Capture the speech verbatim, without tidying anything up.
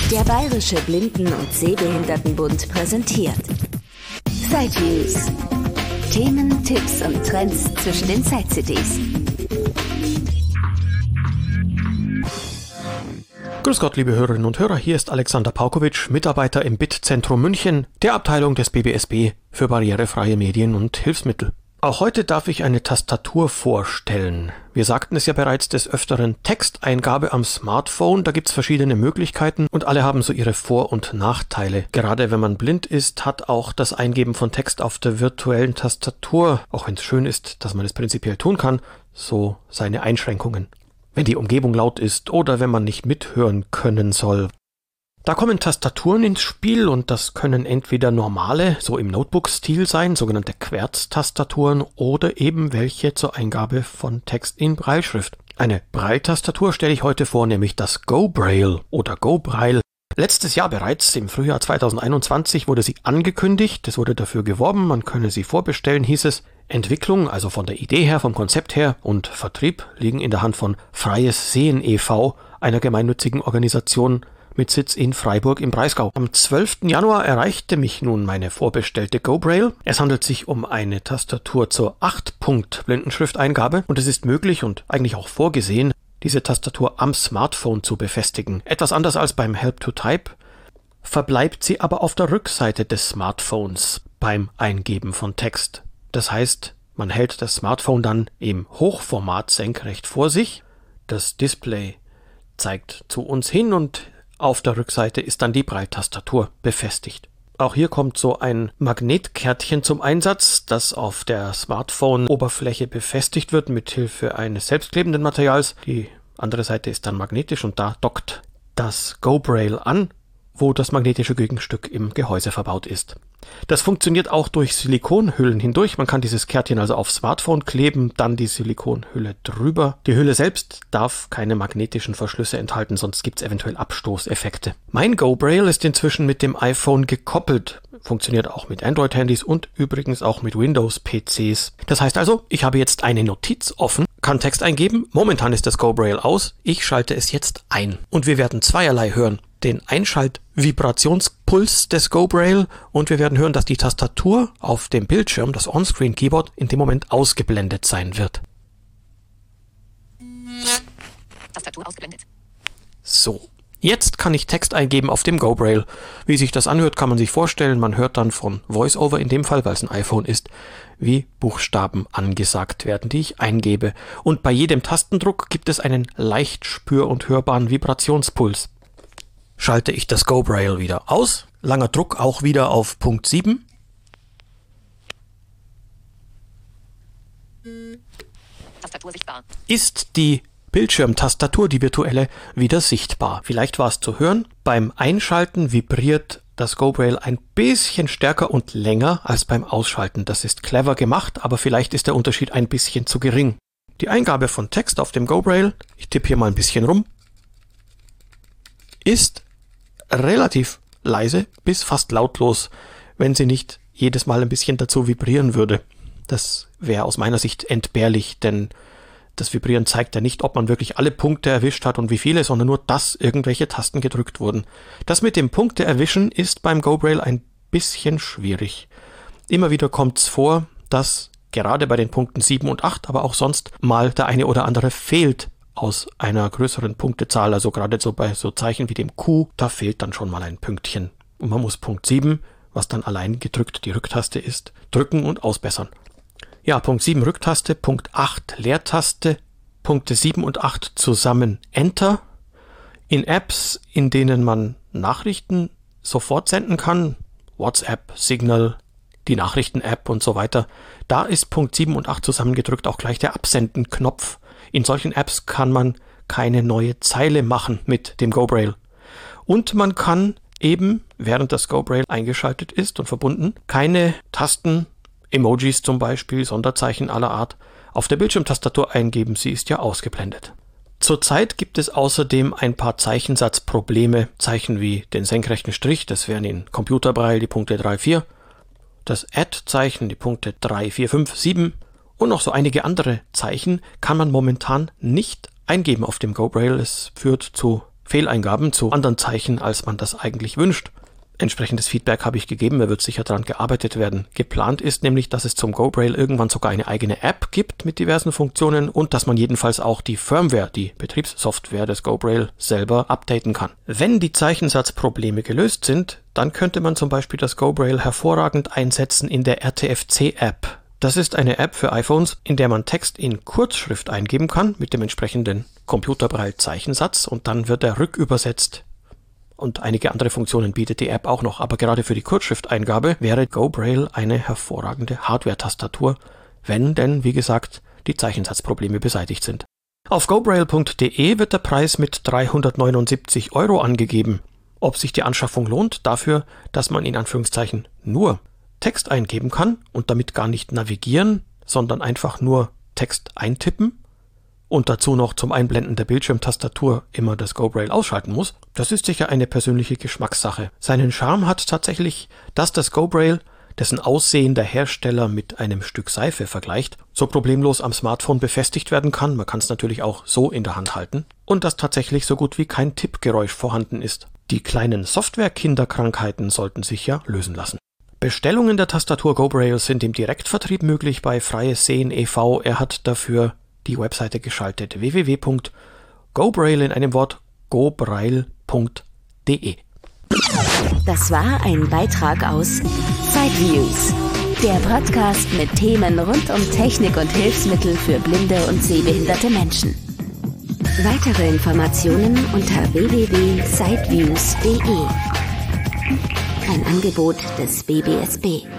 Der Bayerische Blinden- und Sehbehindertenbund präsentiert Sideviews. Themen, Tipps und Trends zwischen den Side-C Ds. Grüß Gott, liebe Hörerinnen und Hörer, hier ist Alexander Paukowitsch, Mitarbeiter im B I T-Zentrum München, der Abteilung des B B S B für barrierefreie Medien und Hilfsmittel. Auch heute darf ich eine Tastatur vorstellen. Wir sagten es ja bereits des Öfteren, Texteingabe am Smartphone, da gibt's verschiedene Möglichkeiten und alle haben so ihre Vor- und Nachteile. Gerade wenn man blind ist, hat auch das Eingeben von Text auf der virtuellen Tastatur, auch wenn es schön ist, dass man es prinzipiell tun kann, so seine Einschränkungen. Wenn die Umgebung laut ist oder wenn man nicht mithören können soll. Da kommen Tastaturen ins Spiel und das können entweder normale, so im Notebook-Stil sein, sogenannte Querz-Tastaturen oder eben welche zur Eingabe von Text in Brailleschrift. Eine Braille-Tastatur stelle ich heute vor, nämlich das GoBraille oder GoBraille. Letztes Jahr bereits, im Frühjahr zweitausendeinundzwanzig, wurde sie angekündigt, es wurde dafür geworben, man könne sie vorbestellen, hieß es. Entwicklung, also von der Idee her, vom Konzept her und Vertrieb liegen in der Hand von Freies Sehen e V, einer gemeinnützigen Organisation mit Sitz in Freiburg im Breisgau. Am zwölften Januar erreichte mich nun meine vorbestellte GoBraille. Es handelt sich um eine Tastatur zur acht Punkt Blindenschrifteingabe und es ist möglich und eigentlich auch vorgesehen, diese Tastatur am Smartphone zu befestigen. Etwas anders als beim Help to Type verbleibt sie aber auf der Rückseite des Smartphones beim Eingeben von Text. Das heißt, man hält das Smartphone dann im Hochformat senkrecht vor sich. Das Display zeigt zu uns hin und auf der Rückseite ist dann die Braille-Tastatur befestigt. Auch hier kommt so ein Magnetkärtchen zum Einsatz, das auf der Smartphone-Oberfläche befestigt wird mit Hilfe eines selbstklebenden Materials. Die andere Seite ist dann magnetisch und da dockt das GoBraille an, wo das magnetische Gegenstück im Gehäuse verbaut ist. Das funktioniert auch durch Silikonhüllen hindurch. Man kann dieses Kärtchen also aufs Smartphone kleben, dann die Silikonhülle drüber. Die Hülle selbst darf keine magnetischen Verschlüsse enthalten, sonst gibt es eventuell Abstoßeffekte. Mein GoBraille ist inzwischen mit dem iPhone gekoppelt. Funktioniert auch mit Android-Handys und übrigens auch mit Windows-P Cs. Das heißt also, ich habe jetzt eine Notiz offen, kann Text eingeben. Momentan ist das GoBraille aus. Ich schalte es jetzt ein. Und wir werden zweierlei hören. Den Einschalt-Vibrationspuls des GoBraille und wir werden hören, dass die Tastatur auf dem Bildschirm, das On-Screen-Keyboard, in dem Moment ausgeblendet sein wird. Tastatur ausgeblendet. So, jetzt kann ich Text eingeben auf dem GoBraille. Wie sich das anhört, kann man sich vorstellen. Man hört dann von VoiceOver in dem Fall, weil es ein iPhone ist, wie Buchstaben angesagt werden, die ich eingebe. Und bei jedem Tastendruck gibt es einen leicht spür- und hörbaren Vibrationspuls. Schalte ich das GoBraille wieder aus. Langer Druck auch wieder auf Punkt sieben. Tastatur sichtbar. Ist die Bildschirmtastatur, die virtuelle, wieder sichtbar. Vielleicht war es zu hören. Beim Einschalten vibriert das GoBraille ein bisschen stärker und länger als beim Ausschalten. Das ist clever gemacht, aber vielleicht ist der Unterschied ein bisschen zu gering. Die Eingabe von Text auf dem GoBraille, ich tippe hier mal ein bisschen rum, ist relativ leise bis fast lautlos, wenn sie nicht jedes Mal ein bisschen dazu vibrieren würde. Das wäre aus meiner Sicht entbehrlich, denn das Vibrieren zeigt ja nicht, ob man wirklich alle Punkte erwischt hat und wie viele, sondern nur, dass irgendwelche Tasten gedrückt wurden. Das mit dem Punkte erwischen ist beim GoBraille ein bisschen schwierig. Immer wieder kommt es vor, dass gerade bei den Punkten sieben und acht, aber auch sonst mal der eine oder andere fehlt aus einer größeren Punktezahl, also gerade so bei so Zeichen wie dem Q, da fehlt dann schon mal ein Pünktchen. Und man muss Punkt sieben, was dann allein gedrückt die Rücktaste ist, drücken und ausbessern. Ja, Punkt sieben Rücktaste, Punkt acht Leertaste, Punkte sieben und acht zusammen Enter. In Apps, in denen man Nachrichten sofort senden kann, WhatsApp, Signal, die Nachrichten-App und so weiter, da ist Punkt sieben und acht zusammengedrückt auch gleich der Absenden-Knopf. In solchen Apps kann man keine neue Zeile machen mit dem GoBraille. Und man kann eben, während das GoBraille eingeschaltet ist und verbunden, keine Tasten, Emojis zum Beispiel, Sonderzeichen aller Art, auf der Bildschirmtastatur eingeben. Sie ist ja ausgeblendet. Zurzeit gibt es außerdem ein paar Zeichensatzprobleme. Zeichen wie den senkrechten Strich, das wären in Computerbraille die Punkte drei, vier, das Add-Zeichen, die Punkte drei, vier, fünf, sieben und noch so einige andere Zeichen kann man momentan nicht eingeben auf dem GoBraille. Es führt zu Fehleingaben zu anderen Zeichen, als man das eigentlich wünscht. Entsprechendes Feedback habe ich gegeben, da wird sicher daran gearbeitet werden. Geplant ist nämlich, dass es zum GoBraille irgendwann sogar eine eigene App gibt mit diversen Funktionen und dass man jedenfalls auch die Firmware, die Betriebssoftware des GoBraille selber updaten kann. Wenn die Zeichensatzprobleme gelöst sind, dann könnte man zum Beispiel das GoBraille hervorragend einsetzen in der R T F C-App. Das ist eine App für iPhones, in der man Text in Kurzschrift eingeben kann mit dem entsprechenden Computerbraille-Zeichensatz und dann wird er rückübersetzt. Und einige andere Funktionen bietet die App auch noch, aber gerade für die Kurzschrifteingabe wäre GoBraille eine hervorragende Hardware-Tastatur, wenn denn, wie gesagt, die Zeichensatzprobleme beseitigt sind. Auf gobraille punkt de wird der Preis mit dreihundertneunundsiebzig Euro angegeben. Ob sich die Anschaffung lohnt, dafür, dass man in Anführungszeichen nur Text eingeben kann und damit gar nicht navigieren, sondern einfach nur Text eintippen, und dazu noch zum Einblenden der Bildschirmtastatur immer das GoBraille ausschalten muss, das ist sicher eine persönliche Geschmackssache. Seinen Charme hat tatsächlich, dass das GoBraille, dessen Aussehen der Hersteller mit einem Stück Seife vergleicht, so problemlos am Smartphone befestigt werden kann, man kann es natürlich auch so in der Hand halten, und dass tatsächlich so gut wie kein Tippgeräusch vorhanden ist. Die kleinen Software-Kinderkrankheiten sollten sich ja lösen lassen. Bestellungen der Tastatur GoBraille sind im Direktvertrieb möglich bei Freies Sehen e V Er hat dafür die Webseite geschaltet w w w punkt gobraille in einem Wort gobraille punkt de. Das war ein Beitrag aus Sideviews, der Podcast mit Themen rund um Technik und Hilfsmittel für blinde und sehbehinderte Menschen. Weitere Informationen unter w w w punkt sideviews punkt de. Ein Angebot des B B S B.